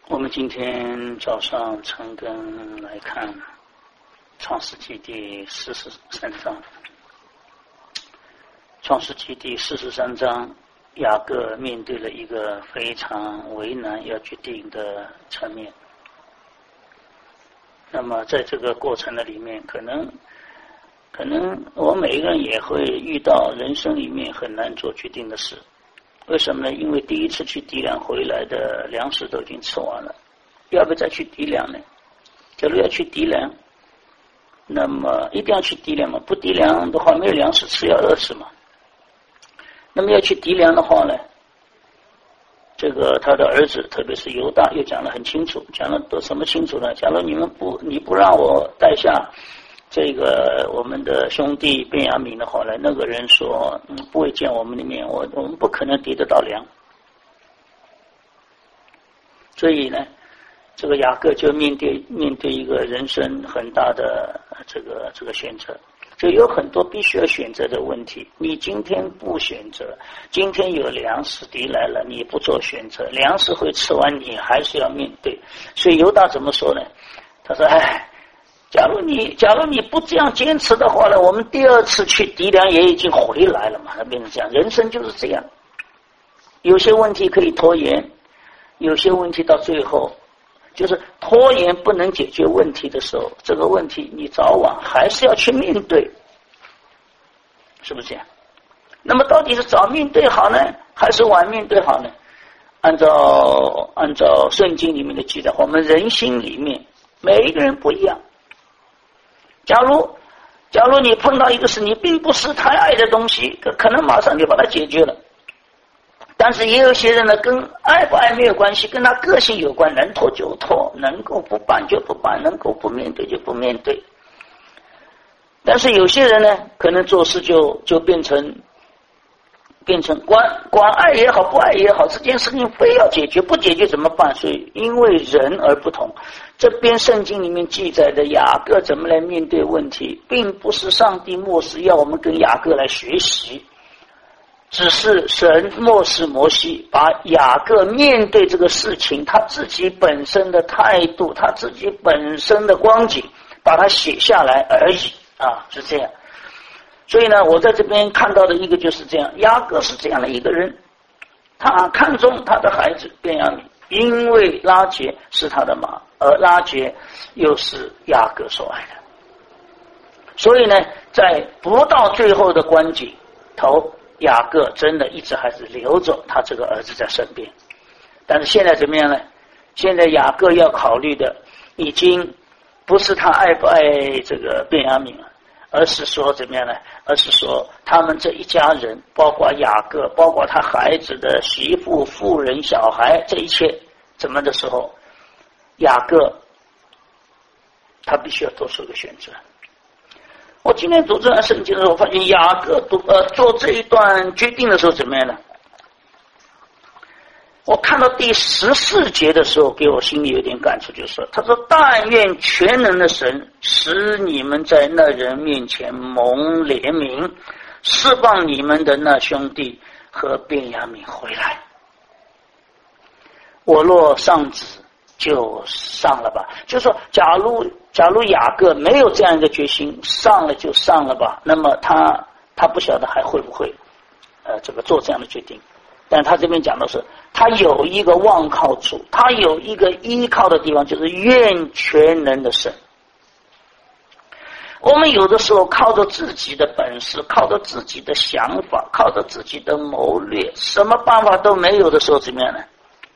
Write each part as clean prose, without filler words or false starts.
我们今天早上晨更来看创世纪第43章。创世纪第43章，雅各面对了一个非常为难要决定的层面。那么在这个过程的里面，可能我每一个人也会遇到人生里面很难做决定的事。为什么呢？因为第一次去抵粮回来的粮食都已经吃完了，要不要再去抵粮呢？假如要去抵粮，那么一定要去抵粮嘛，不抵粮的话没有粮食吃，要饿死嘛。那么要去抵粮的话呢，这个他的儿子特别是犹大又讲得很清楚，讲了都什么清楚呢？假如你不让我带下这个我们的兄弟便雅悯的话呢，那个人说不会见我们里面，我们不可能抵得到粮。所以呢，这个雅各就面对一个人生很大的这个选择，就有很多必须要选择的问题。你今天不选择，今天有粮食敌来了，你不做选择，粮食会吃完，你还是要面对。所以犹大怎么说呢？他说假如你不这样坚持的话呢，我们第二次去抵粮也已经回来了嘛。那变成这样，人生就是这样，有些问题可以拖延，有些问题到最后就是拖延不能解决问题的时候，这个问题你早晚还是要去面对，是不是这样？那么到底是早面对好呢，还是晚面对好呢？按照圣经里面的记载，我们人心里面每一个人不一样。假如你碰到一个是你并不是太爱的东西，可能马上就把它解决了。但是也有些人呢，跟爱不爱没有关系，跟他个性有关，能拖就拖，能够不办就不办，能够不面对就不面对。但是有些人呢，可能做事就变成管爱也好，不爱也好，这件事情非要解决，不解决怎么办？所以因为人而不同。这边圣经里面记载的雅各怎么来面对问题，并不是上帝漠视要我们跟雅各来学习，只是神漠视摩西，把雅各面对这个事情他自己本身的态度，他自己本身的光景，把它写下来而已啊，是这样。所以呢，我在这边看到的一个就是这样，雅各是这样的一个人，他看中他的孩子便雅悯，因为拉结是他的马，而拉结又是雅各所爱的。所以呢，在不到最后的关景头，雅各真的一直还是留着他这个儿子在身边。但是现在怎么样呢？现在雅各要考虑的已经不是他爱不爱这个便雅悯了，而是说怎么样呢？而是说他们这一家人，包括雅各，包括他孩子的媳妇、妇人、小孩，这一切怎么的时候，雅各他必须要做出一个选择。我今天读这段圣经的时候，我发现雅各做这一段决定的时候怎么样呢？我看到第14节的时候，给我心里有点感触，就是说，他说：“但愿全能的神使你们在那人面前蒙怜悯，释放你们的那兄弟和便雅悯回来。我若上旨，就上了吧。”就是说，假如雅各没有这样一个决心，上了就上了吧，那么他不晓得还会不会这个做这样的决定。但他这边讲的是，他有一个望靠处，他有一个依靠的地方，就是愿全能的神。我们有的时候靠着自己的本事，靠着自己的想法，靠着自己的谋略，什么办法都没有的时候怎么样呢？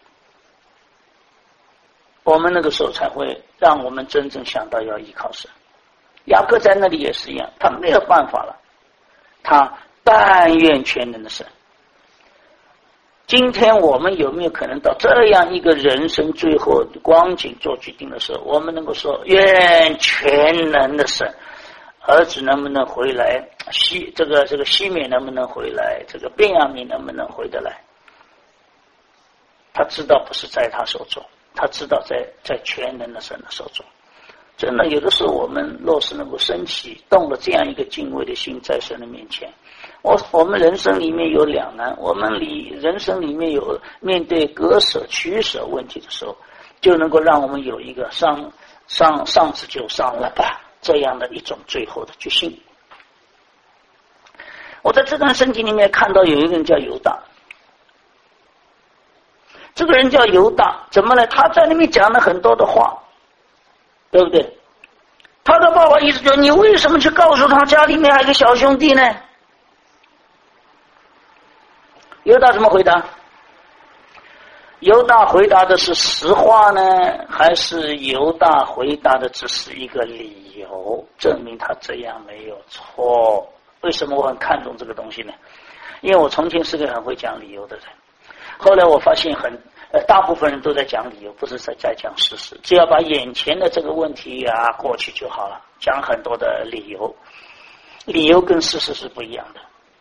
我们那个时候才会让我们真正想到要依靠神。雅各在那里也是一样，他没有办法了，他但愿全能的神。今天我们有没有可能到这样一个人生最后光景做决定的时候，我们能够说愿全能的神，儿子能不能回来，这个西缅能不能回来，这个便雅悯能不能回得来？他知道不是在他手中，他知道在全能的神的手中。真的，有的时候我们若是能够升起动了这样一个敬畏的心，在神的面前，我们人生里面有两难，我们人生里面有面对割舍取舍问题的时候， 就能够让我们有一个上至就上了吧这样的一种最后的决心。我在这段圣经里面看到有一个人叫犹大，这个人叫犹大，怎么呢？他在那边讲了很多的话，对不对？他的爸爸一直说，你为什么去告诉他家里面还有个小兄弟呢？犹大怎么回答？犹大回答的是实话呢，还是犹大回答的只是一个理由，证明他这样没有错？为什么我很看重这个东西呢？因为我从前是个很会讲理由的人，后来我发现大部分人都在讲理由，不是在讲事实。只要把眼前的这个问题过去就好了，讲很多的理由，理由跟事实是不一样的。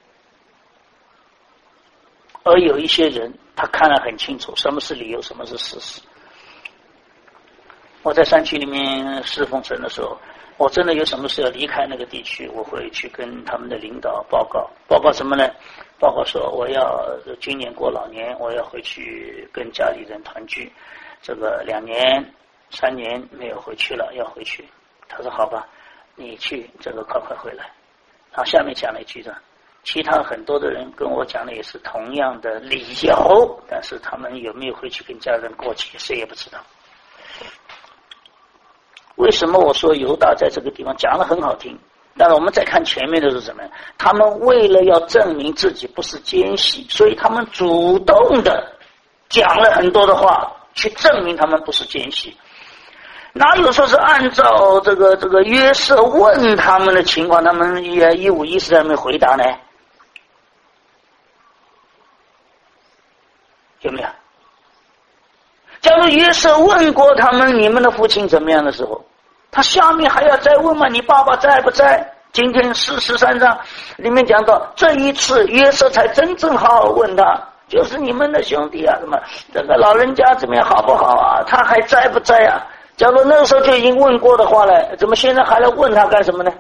而有一些人他看得很清楚什么是理由，什么是事实。我在山区里面侍奉神的时候，我真的有什么事要离开那个地区，我会去跟他们的领导报告什么呢？报告说我要今年过老年，我要回去跟家里人团聚，这个2年3年没有回去了，要回去。他说好吧，你去，这个快回来。然后下面讲了一句的，其他很多的人跟我讲的也是同样的理由，但是他们有没有回去跟家人过节，谁也不知道。为什么我说犹大在这个地方讲得很好听？但是我们再看前面的是什么？他们为了要证明自己不是奸细，所以他们主动的讲了很多的话，去证明他们不是奸细。哪有说是按照这个约瑟问他们的情况，他们也一五一十在那边回答呢？有没有？假如约瑟问过他们你们的父亲怎么样的时候，他下面还要再问吗？你爸爸在不在？今天43章里面讲到，这一次约瑟才真正好好问他，就是你们的兄弟什么这个老人家怎么样好不好啊？他还在不在啊？假如那个时候就已经问过的话呢，怎么现在还来问他干什么呢？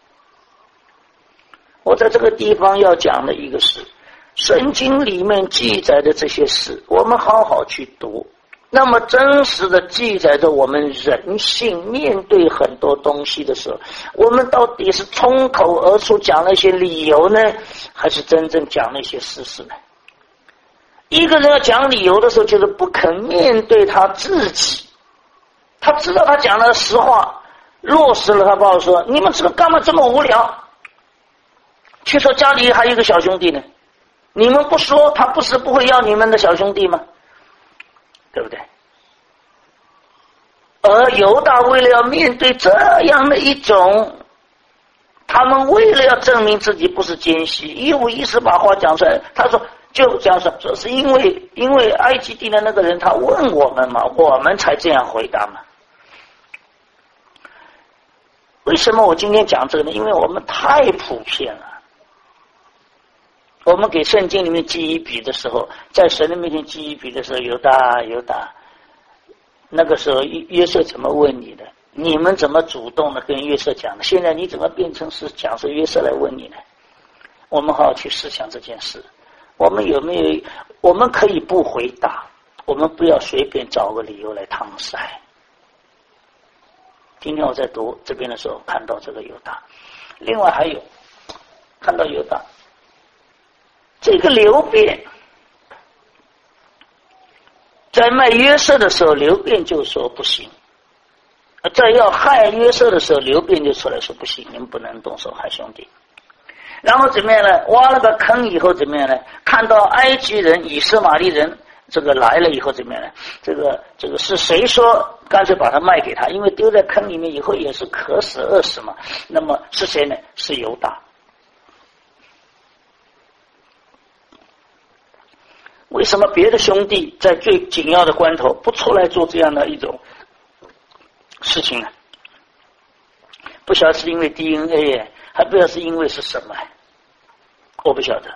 我在这个地方要讲的一个是圣经里面记载的这些事，我们好好去读，那么真实的记载着我们人性面对很多东西的时候，我们到底是冲口而出讲那些理由呢，还是真正讲那些事实呢？一个人要讲理由的时候，就是不肯面对他自己，他知道他讲了实话，落实了，他爸爸说你们这个干嘛这么无聊，去说家里还有一个小兄弟呢，你们不说他不是不会要你们的小兄弟吗？对不对？而犹大为了要面对这样的一种，他们为了要证明自己不是奸细，一五一十把话讲出来。他说就这样说是因为埃及地的那个人他问我们嘛，我们才这样回答嘛。为什么我今天讲这个呢？因为我们太普遍了。我们给圣经里面记一笔的时候，在神的面前记一笔的时候，犹大，那个时候约瑟怎么问你的？你们怎么主动的跟约瑟讲的？现在你怎么变成是讲说约瑟来问你呢？我们好好去思想这件事。我们有没有？我们可以不回答，我们不要随便找个理由来搪塞。今天我在读这边的时候看到这个犹大，另外还有看到犹大这个流便在卖约瑟的时候，流便就说不行；在要害约瑟的时候，流便就出来说不行，你们不能动手害兄弟。然后怎么样呢？挖了个坑以后怎么样呢？看到埃及人、以斯玛利人这个来了以后怎么样呢？这个是谁说干脆把他卖给他？因为丢在坑里面以后也是渴死饿死嘛。那么是谁呢？是犹大。为什么别的兄弟在最紧要的关头不出来做这样的一种事情呢？不晓得是因为 DNA， 还不知道是因为是什么，我不晓得。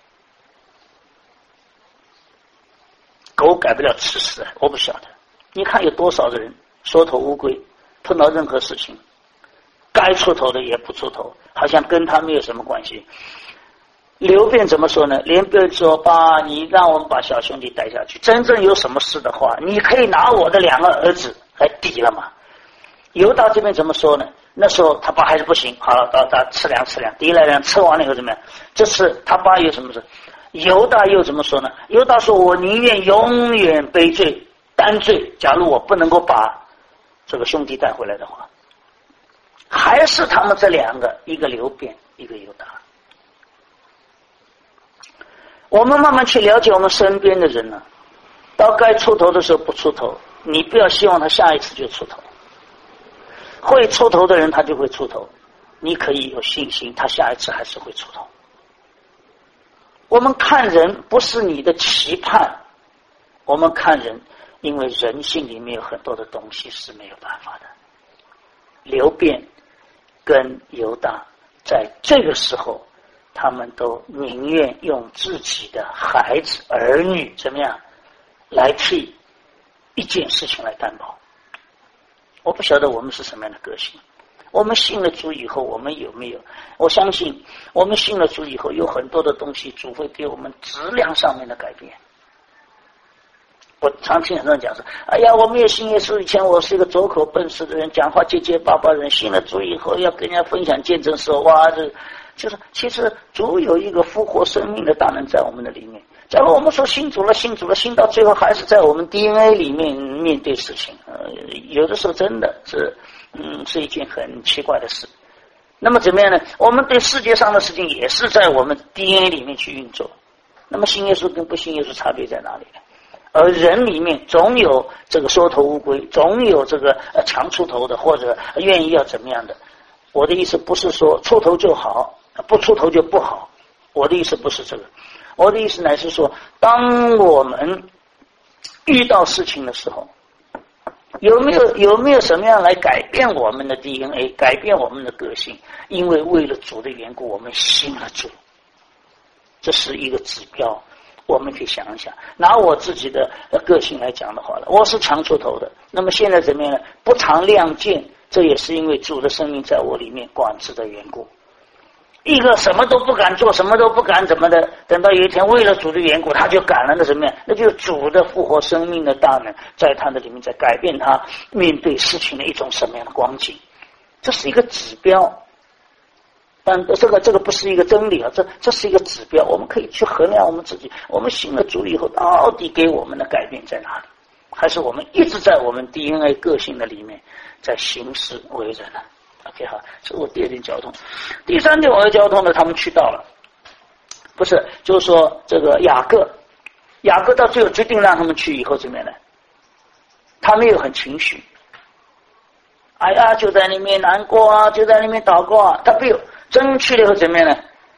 狗改不了吃屎，我不晓得。你看有多少的人缩头乌龟，碰到任何事情该出头的也不出头，好像跟他没有什么关系。 刘辩怎么说呢？刘辩说：“爸，你让我们把小兄弟带下去，真正有什么事的话，你可以拿我的2个儿子来抵了嘛。”犹大这边怎么说呢？那时候他爸还是不行，好了，到吃粮，抵来粮，吃完了以后怎么样？这次他爸有什么事？犹大又怎么说呢？犹大说：“我宁愿永远背罪担罪，假如我不能够把这个兄弟带回来的话。”还是他们这2个，一个刘辩，一个犹大。我们慢慢去了解我们身边的人呢，到该出头的时候不出头，你不要希望他下一次就出头。会出头的人他就会出头，你可以有信心，他下一次还是会出头。我们看人不是你的期盼，我们看人，因为人性里面有很多的东西是没有办法的。刘辩跟犹大在这个时候，他们都宁愿用自己的孩子儿女怎么样来替一件事情来担保。我不晓得我们是什么样的个性，我们信了主以后，我们有没有？我相信我们信了主以后，有很多的东西主会给我们质量上面的改变。我常听很多人讲说：“哎呀，我没有信耶稣以前，我是一个拙口笨舌的人，讲话结结巴巴的人。信了主以后，要跟人家分享见证说，哇，这就是其实主有一个复活生命的大能在我们的里面。假如我们说信主了，信到最后还是在我们 DNA 里面面对事情，有的时候真的是一件很奇怪的事。那么怎么样呢？我们对世界上的事情也是在我们 DNA 里面去运作。那么信耶稣跟不信耶稣差别在哪里呢？而人里面总有这个缩头乌龟，总有这个强出头的，或者愿意要怎么样的。我的意思不是说出头就好，不出头就不好，我的意思不是这个。我的意思乃是说，当我们遇到事情的时候，有没有什么样来改变我们的 DNA， 改变我们的个性？因为为了主的缘故，我们信了主，这是一个指标。我们可以想一想，拿我自己的个性来讲的话了，我是强出头的。那么现在怎么样呢？不常亮剑，这也是因为主的生命在我里面管制的缘故。一个什么都不敢做，什么都不敢怎么的，等到有一天为了主的缘故，他就敢了，那什么呀？那就是主的复活生命的大能在他的里面，在改变他面对事情的一种什么样的光景。这是一个指标。但这个不是一个真理啊，这是一个指标，我们可以去衡量我们自己，我们信了主以后到底给我们的改变在哪里？还是我们一直在我们 DNA 个性的里面在行事为人呢？ OK 好，这是我第2点交通。第3点我要交通呢，他们去到了，不是就是说这个雅各到最后决定让他们去以后怎么样呢？他没有很情绪，哎呀就在里面难过啊，就在里面祷告啊，他没有。真去了以后怎么样呢？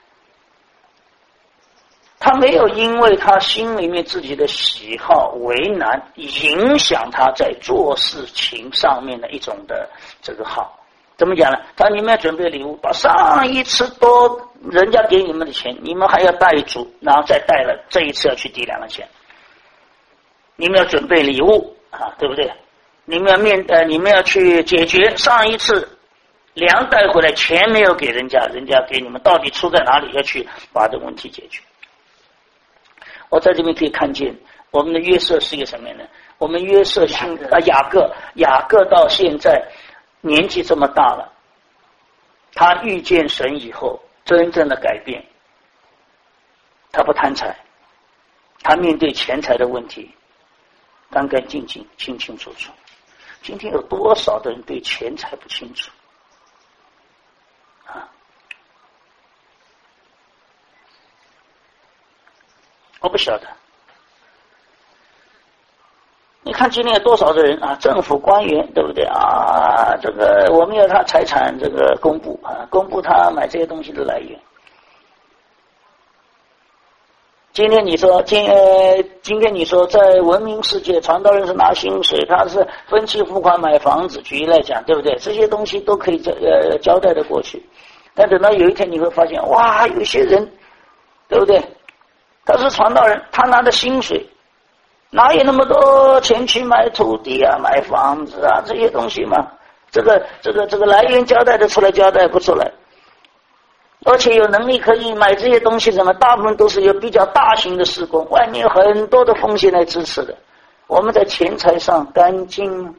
他没有因为他心里面自己的喜好为难，影响他在做事情上面的一种的这个好。怎么讲呢？他说你们要准备礼物，把上一次多人家给你们的钱，你们还要带足，然后再带了这一次要去抵2个钱。你们要准备礼物啊，对不对？你们要去解决上一次粮带回来，钱没有给人家给你们，到底出在哪里？要去把这个问题解决。我在这边可以看见，我们的约瑟是一个什么样的？我们约瑟雅各到现在年纪这么大了，他遇见神以后，真正的改变，他不贪财，他面对钱财的问题，干干净净，清清楚楚。今天有多少的人对钱财不清楚？我不晓得。你看今天有多少的人啊，政府官员对不对啊？这个我们要他财产这个公布啊，公布他买这些东西的来源。今天你说在文明世界，传道人是拿薪水，他是分期付款买房子，举例来讲，对不对？这些东西都可以交代的过去。但等到有一天你会发现，哇，有些人对不对？他是传道人，他拿的薪水，哪有那么多钱去买土地啊、买房子啊这些东西嘛？这个来源交代得出来，交代不出来。 而且有能力可以买这些东西，什么大部分都是有比较大型的施工，外面有很多的风险来支持的。我们在钱财上干净。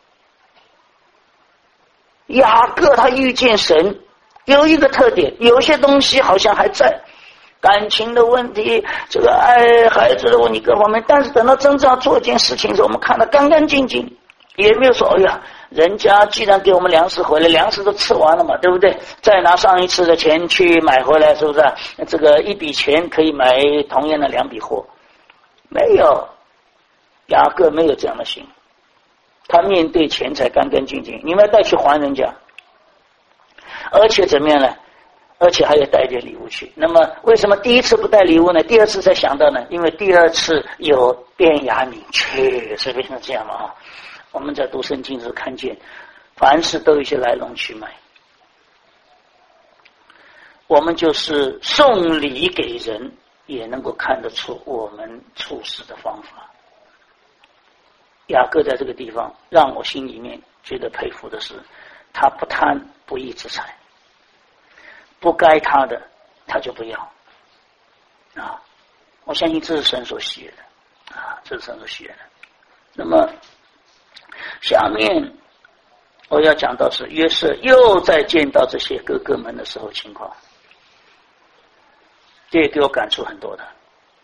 雅各他遇见神有一个特点，有些东西好像还在，感情的问题，这个爱孩子的问题各方面，但是等到真正要做一件事情的时候，我们看得干干净净，也没有说哎呀，人家既然给我们粮食回来，粮食都吃完了嘛，对不对？再拿上一次的钱去买回来，是不是？这个一笔钱可以买同样的2笔货，没有，雅各没有这样的心。他面对钱财干干净净，你们要带去还人家，而且怎么样呢？而且还要带点礼物去。那么为什么第一次不带礼物呢？第二次才想到呢？因为第二次有便雅悯，是为什么这样嘛？我们在读圣经时看见，凡事都有一些来龙去脉。我们就是送礼给人，也能够看得出我们处事的方法。雅各在这个地方让我心里面觉得佩服的是，他不贪不义之财，不该他的他就不要啊！我相信这是神所喜悦的啊，这是神所喜悦的。那么下面我要讲到是约瑟又在见到这些哥哥们的时候情况，这也给我感触很多的。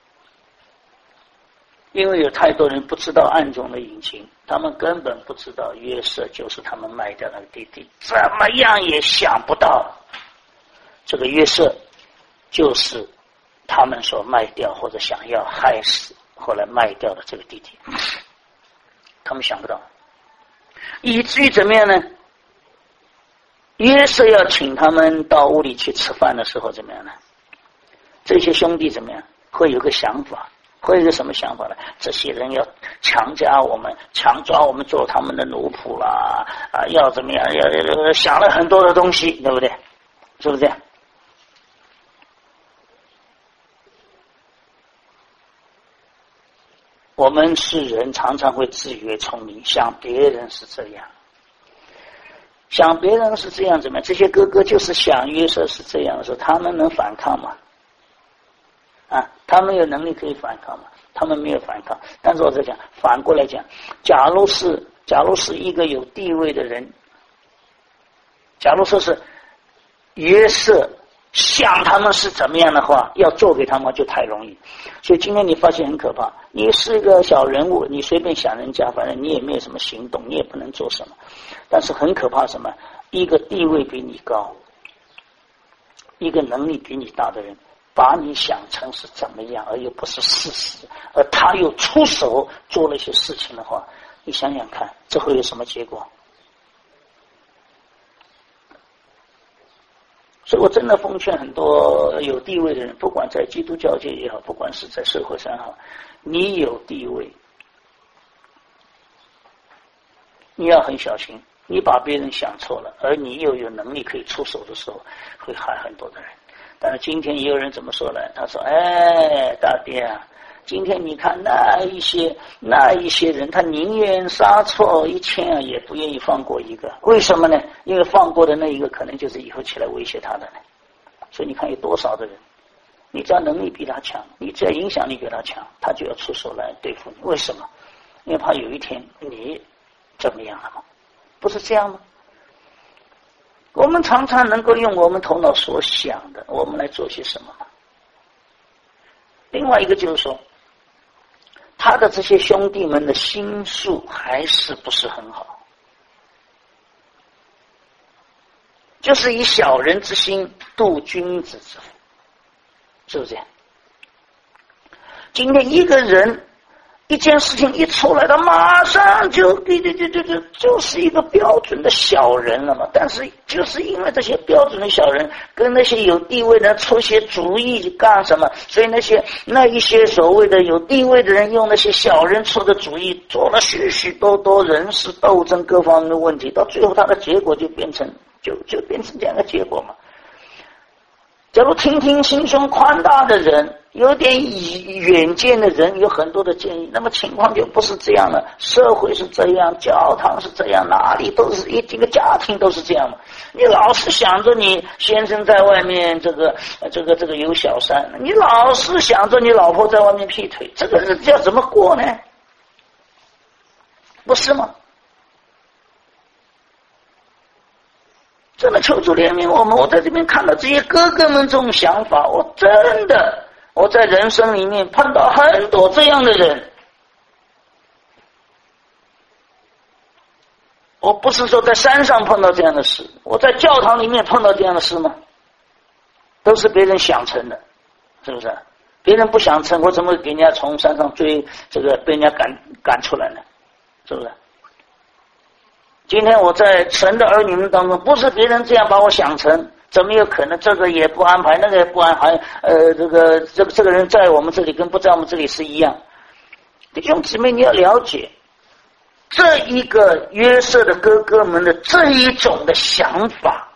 因为有太多人不知道暗中的隐情，他们根本不知道约瑟就是他们卖掉那个弟弟，怎么样也想不到这个约瑟就是他们所卖掉或者想要害死后来卖掉的这个弟弟，他们想不到，以至于怎么样呢？约瑟要请他们到屋里去吃饭的时候怎么样呢？这些兄弟怎么样会有个想法，会有一个什么想法呢？这些人要强加我们，强抓我们做他们的奴仆啦，要怎么样？要想了很多的东西，对不对？是不是这样？我们是人，常常会自以为聪明，想别人是这样，想别人是这样怎么样？这些哥哥就是想约瑟是这样的时候，他们能反抗吗？他们有能力可以反抗吗？他们没有反抗。但是我在讲，反过来讲，假如是一个有地位的人，假如说是约瑟想他们是怎么样的话，要做给他们就太容易。所以今天你发现很可怕，你是一个小人物，你随便想人家，反正你也没有什么行动，你也不能做什么。但是很可怕什么？一个地位比你高，一个能力比你大的人，把你想成是怎么样，而又不是事实，而他又出手做了一些事情的话，你想想看，这会有什么结果？所以我真的奉劝很多有地位的人，不管在基督教界也好，不管是在社会上也好，你有地位，你要很小心，你把别人想错了，而你又有能力可以出手的时候，会害很多的人。但是今天也有人怎么说呢？他说：“哎，大爹啊，今天你看那一些人，他宁愿杀错1000啊，也不愿意放过一个。为什么呢？因为放过的那一个，可能就是以后起来威胁他的呢。所以你看有多少的人，你只要能力比他强，你只要影响力比他强，他就要出手来对付你。为什么？因为怕有一天你怎么样了吗？不是这样吗？”我们常常能够用我们头脑所想的，我们来做些什么吗？另外一个就是说，他的这些兄弟们的心术还是不是很好，就是以小人之心度君子之腹，是不是这样？今天一个人一件事情一出来，他马上就是一个标准的小人了嘛。但是就是因为这些标准的小人跟那些有地位的出些主意干什么，所以那一些所谓的有地位的人用那些小人出的主意，做了许许多多人事斗争各方面的问题，到最后他的结果就变成这样的结果嘛。 假如听听心胸宽大的人，有点远见的人，有很多的建议，那么情况就不是这样了。社会是这样，教堂是这样，哪里都是一个家庭都是这样嘛。你老是想着你先生在外面这个有小三，你老是想着你老婆在外面劈腿，这个日子要怎么过呢？不是吗？真的求主怜悯我们。我在这边看到这些哥哥们这种想法，我在人生里面碰到很多这样的人。我不是说在山上碰到这样的事，我在教堂里面碰到这样的事吗？都是别人想成的，是不是？别人不想成，我怎么给人家从山上追被人家赶出来呢？是不是？今天我在神的儿女们当中，不是别人这样把我想成，怎么有可能这个也不安排，那个也不安排？这个人在我们这里跟不在我们这里是一样。弟兄姊妹，你要了解这一个约瑟的哥哥们的这一种的想法，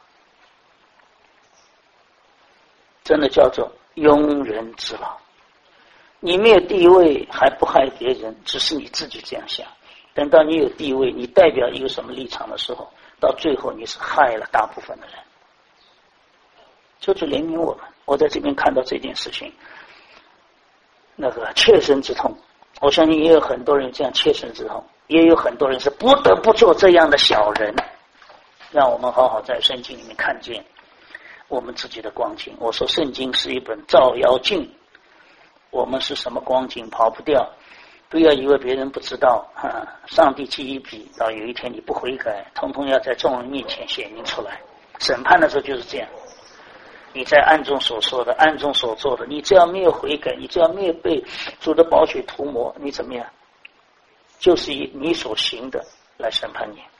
真的叫做庸人之劳。你没有地位还不害别人，只是你自己这样想。等到你有地位，你代表一个什么立场的时候，到最后你是害了大部分的人。求主怜悯我们。我在这边看到这件事情，那个切身之痛。我相信也有很多人这样切身之痛，也有很多人是不得不做这样的小人。让我们好好在圣经里面看见我们自己的光景。我说圣经是一本照妖镜，我们是什么光景跑不掉。不要以为别人不知道上帝记一笔，到有一天你不悔改，统统要在众人面前显明出来。审判的时候就是这样，你在暗中所说的，暗中所做的，你只要没有悔改，你只要没有被主的宝血涂抹，你怎么样？就是以你所行的来审判你。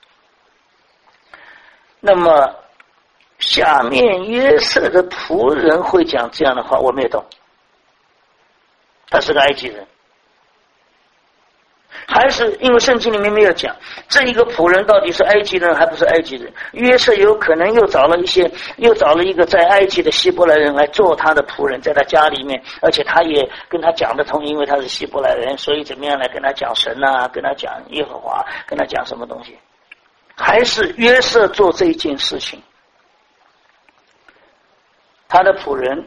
那么下面约瑟的仆人会讲这样的话，我没有懂。他是个埃及人，还是因为圣经里面没有讲这一个仆人到底是埃及人还不是埃及人？约瑟有可能又找了一个在埃及的希伯来人来做他的仆人，在他家里面，而且他也跟他讲得通，因为他是希伯来人，所以怎么样来跟他讲神啊，跟他讲耶和华，跟他讲什么东西？还是约瑟做这一件事情，他的仆人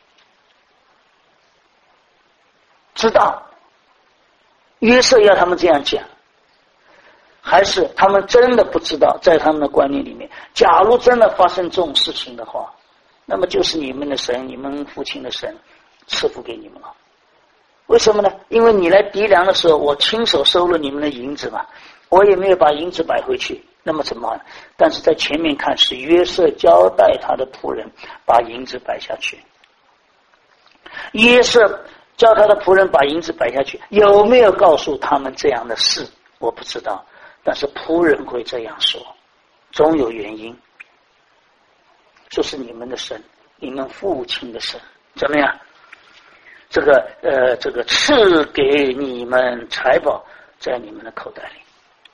知道约瑟要他们这样讲，还是他们真的不知道？在他们的观念里面，假如真的发生这种事情的话，那么就是你们的神，你们父亲的神赐福给你们了。为什么呢？因为你来抵粮的时候，我亲手收了你们的银子嘛，我也没有把银子摆回去，那么怎么办？但是在前面看是约瑟交代他的仆人把银子摆下去。约瑟叫他的仆人把银子摆下去，有没有告诉他们这样的事我不知道，但是仆人会这样说，总有原因。这是你们的神，你们父亲的神，怎么样？这个赐给你们财宝在你们的口袋里。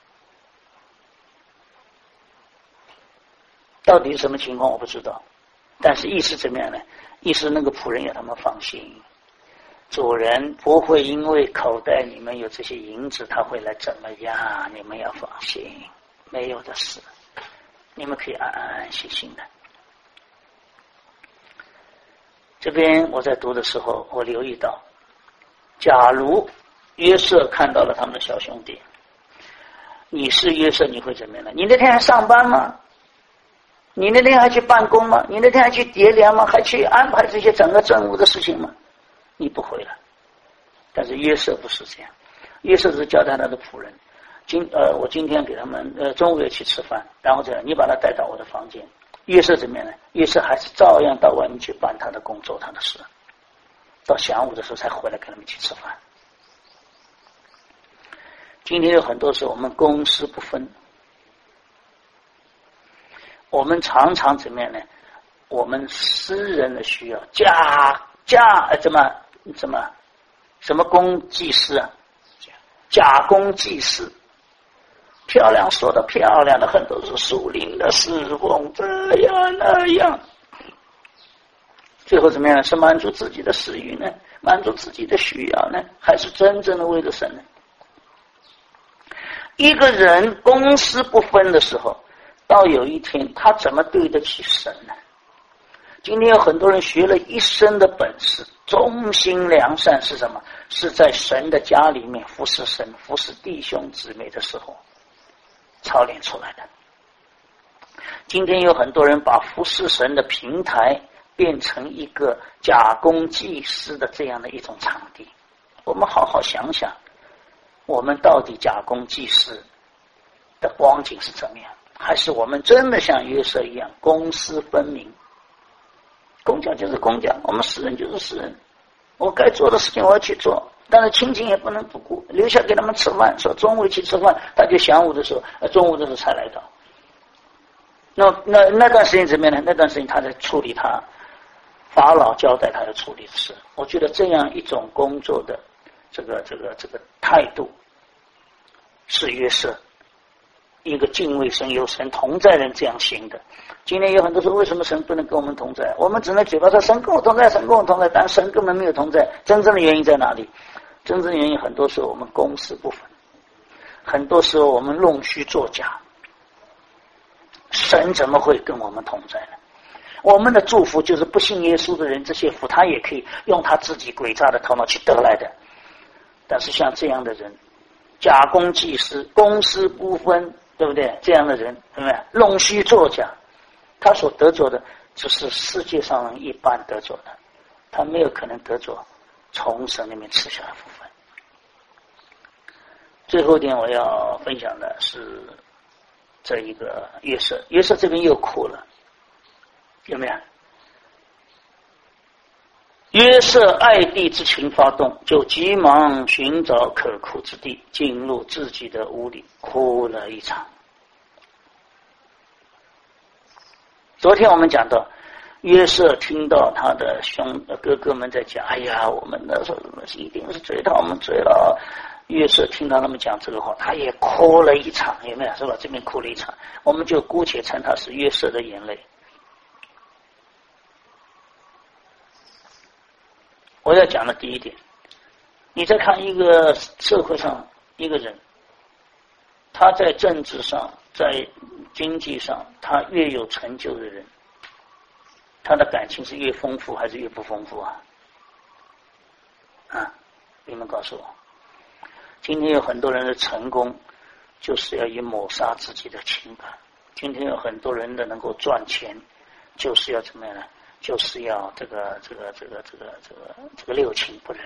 到底是什么情况我不知道，但是意思怎么样呢？意思那个仆人要他们放心，主人不会因为口袋里面有这些银子他会来怎么样，你们要放心，没有的事，你们可以安安心心的。这边我在读的时候，我留意到，假如约瑟看到了他们的小兄弟，你是约瑟，你会怎么样呢？你那天还上班吗？你那天还去办公吗？你那天还去叠粮吗？还去安排这些整个政务的事情吗？你不会了。但是约瑟不是这样，约瑟是交代他的仆人，我今天给他们中午也去吃饭，然后这样你把他带到我的房间。约瑟怎么样呢？约瑟还是照样到外面去办他的工作，他的事，到晌午的时候才回来跟他们去吃饭。今天有很多时候我们公私不分，我们常常怎么样呢？我们私人的需要什么公济私啊？假公济私，漂亮说的漂亮的很多是属灵的侍奉，这样那样， 最后怎么样？是满足自己的私欲呢？满足自己的需要呢？还是真正的为了神呢？一个人公私不分的时候，到有一天他怎么对得起神呢？今天有很多人学了一生的本事，忠心良善是什么？是在神的家里面服侍神、服侍弟兄姊妹的时候操练出来的。今天有很多人把服侍神的平台变成一个假公济私的这样的一种场地。我们好好想想，我们到底假公济私的光景是怎么样？还是我们真的像约瑟一样公私分明？公家就是公家，我们私人就是私人，我该做的事情我要去做，但是亲情也不能不顾，留下给他们吃饭，说中午一起吃饭，他就晌午的时候中午的时候才来到。那段时间怎么样呢？那段时间他在处理他法老交代他要处理的事。我觉得这样一种工作的这个态度，是约瑟一个敬畏神、有神同在人这样行的。今天有很多说，为什么神不能跟我们同在？我们只能嘴巴说神跟我同在，神跟我同在，但神根本没有同在。真正的原因在哪里？真正的原因很多时候我们公私不分，很多时候我们弄虚作假。神怎么会跟我们同在呢？我们的祝福就是不信耶稣的人，这些福他也可以用他自己诡诈的头脑去得来的。但是像这样的人，假公济私、公私不分，对不对？这样的人，对不对？弄虚作假，他所得着的只是世界上人一般得着的，他没有可能得着从神那边赐下的福分。最后一点我要分享的是这一个约瑟，约瑟这边又哭了，有没有？约瑟爱弟之情发动，就急忙寻找可哭之地，进入自己的屋里哭了一场。昨天我们讲到，约瑟听到他的哥哥们在讲，哎呀，我们的说一定是追讨我们追了。约瑟听到他们讲这个话，他也哭了一场，有没有？是吧？这边哭了一场，我们就姑且称他是约瑟的眼泪。我要讲的第一点，你再看一个社会上一个人，他在政治上、在经济上，他越有成就的人，他的感情是越丰富还是越不丰富啊？你们告诉我。今天有很多人的成功，就是要以抹杀自己的情感。今天有很多人的能够赚钱，就是要怎么样呢？就是要这个六亲不认。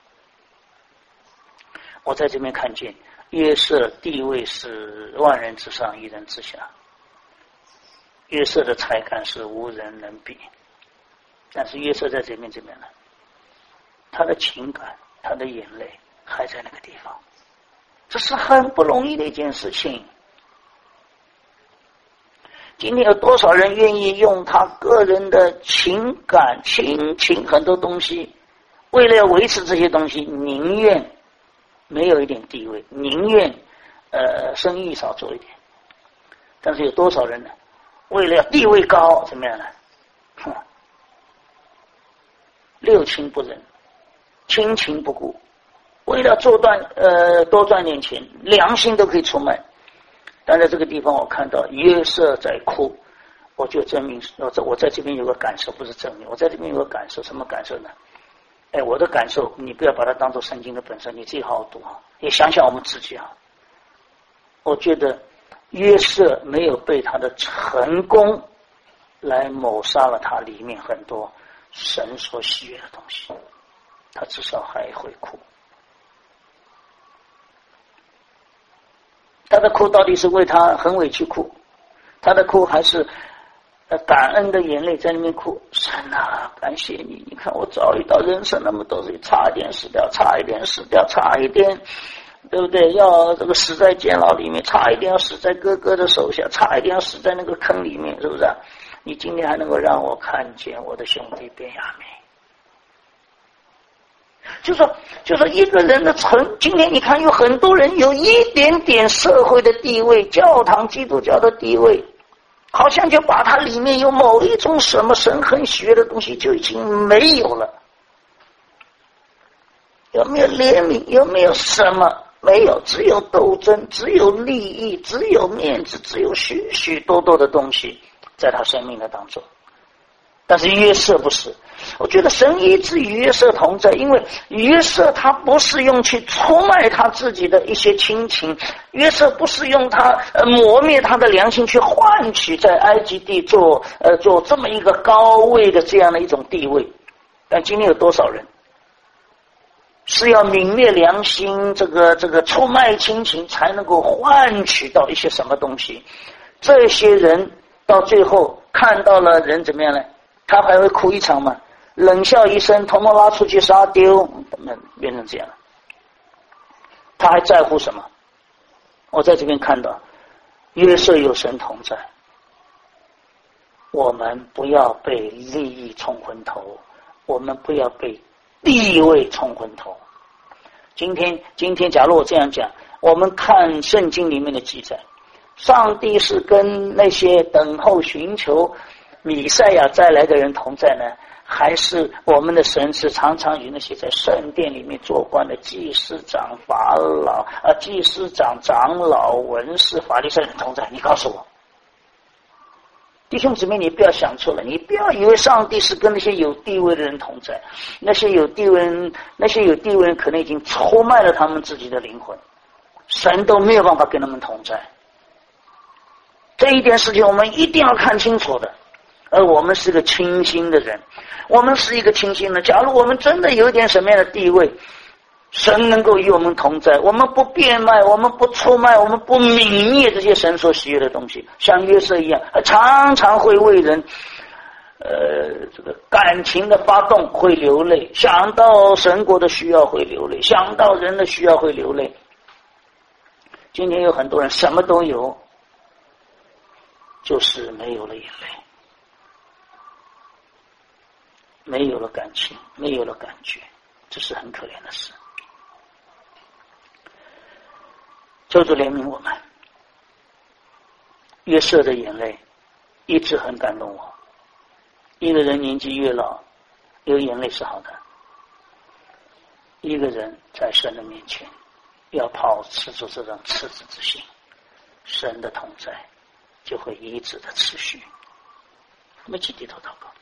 我在这边看见约瑟地位是万人之上，一人之下。约瑟的才干是无人能比，但是约瑟在这边怎么样呢？他的情感、他的眼泪还在那个地方，这是很不容易的一件事情。今天有多少人愿意用他个人的情感、亲情很多东西，为了要维持这些东西，宁愿没有一点地位，宁愿生意少做一点。但是有多少人呢？为了要地位高，怎么样呢？六亲不认，亲情不顾，为了多赚点钱，良心都可以出卖。但在这个地方我看到约瑟在哭，我就证明我在这边有个感受，不是证明，我在这边有个感受。什么感受呢？我的感受你不要把它当作圣经的本身，你自己好好读啊，也想想我们自己啊。我觉得约瑟没有被他的成功来抹杀了他里面很多神所喜悦的东西，他至少还会哭。他的哭到底是为他很委屈哭，他的哭还是感恩的眼泪在那边哭。神啊，感谢你！你看我遭遇到人生那么多事，差一点死掉，差一点死掉，差一点，对不对？要这个死在监牢里面，差一点要死在哥哥的手下，差一点要死在那个坑里面，是不是？你今天还能够让我看见我的兄弟便雅悯。就说一个人的今天你看有很多人有一点点社会的地位，教堂基督教的地位， 好像就把它里面有某一种什么神很喜悦的东西就已经没有了。有没有怜悯？有没有什么？没有，只有斗争，只有利益，只有面子，只有许许多多的东西在他生命的当中。但是约瑟不是，我觉得神一直与约瑟同在，因为约瑟他不是用去出卖他自己的一些亲情，约瑟不是用他磨灭他的良心去换取在埃及地做这么一个高位的这样的一种地位。但今天有多少人是要泯灭良心，这个出卖亲情才能够换取到一些什么东西？这些人到最后看到了人怎么样呢？他还会哭一场吗？冷笑一声，统统拉出去杀丢，变成这样。他还在乎什么？我在这边看到约瑟有神同在，我们不要被利益冲昏头，我们不要被地位冲昏头。今天假如我这样讲，我们看圣经里面的记载，上帝是跟那些等候寻求弥赛亚再来的人同在呢，还是我们的神是常常与那些在圣殿里面做官的祭司长、法老祭司长、长老、文士、法利赛人同在？你告诉我，弟兄姊妹，你不要想错了，你不要以为上帝是跟那些有地位的人同在，那些有地位人可能已经出卖了他们自己的灵魂，神都没有办法跟他们同在。这一点事情我们一定要看清楚的。而我们是个清心的人，我们是一个清心的。假如我们真的有一点什么样的地位，神能够与我们同在，我们不变卖，我们不出卖，我们不泯灭这些神所喜悦的东西，像约瑟一样，常常会为人这个感情的发动会流泪，想到神国的需要会流泪，想到人的需要会流泪。今天有很多人什么都有，就是没有了眼泪，没有了感情，没有了感觉，这是很可怜的事。求主怜悯我们。约瑟的眼泪一直很感动我。一个人年纪越老，有眼泪是好的。一个人在神的面前要保持住这种赤子之心，神的同在就会一直的持续。我们一起低头祷告。